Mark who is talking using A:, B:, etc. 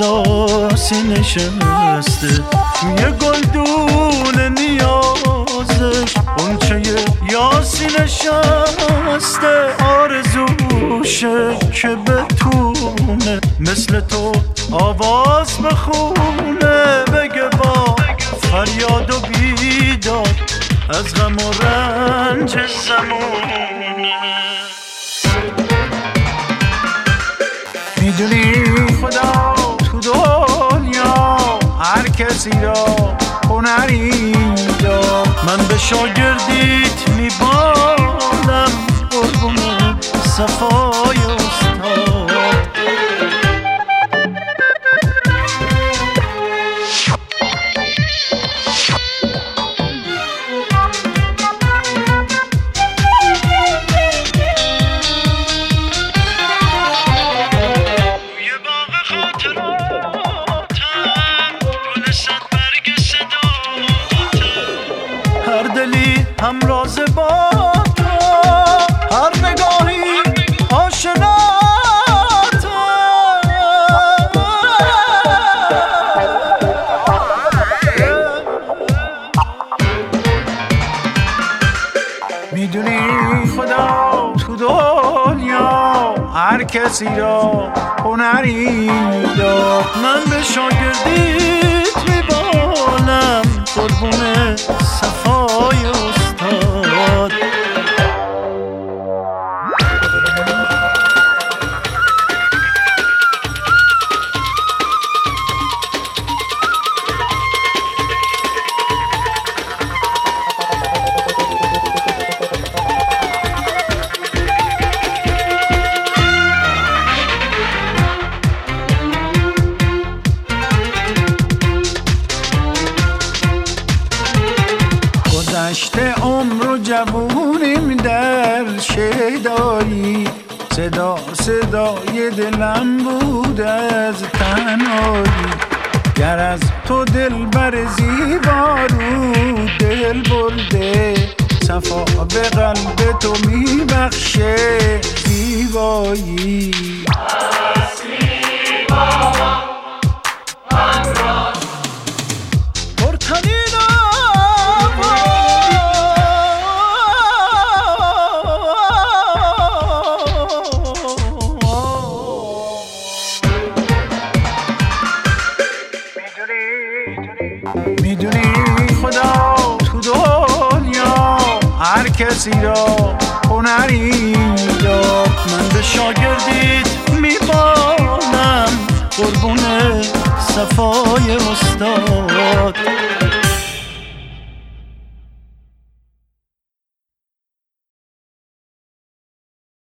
A: احساسی نشسته، یه گلدون نیازش اونچه یاسی نشسته. آرزوشه که بتونه مثل تو آواز بخونه، بگه با فریاد و بیداد از غم و رنج زمونه. میدونی خدا تو دنیا هر کسی را هنری داد، من به شاگردیت میبالم قربون صفای استاد. هر دلی همراز با تو، هر نگاهی آشنا تو. میدونی خدا تو دنیا هر کسی را هنری داد، من به شاگردیت میبالم قربون صفای استاد. گذشته عمر و جوونیم در شیدایی، صدا صدای دلم بود از تنهایی. گر از تو دل بر زیبا رو دل برده، صفا به قلب تو میبخشه زیبایی. میدونی خدا تو دنیا هر کسی را هنری داد، من به شاگردیت میبالم قربون صفای استاد.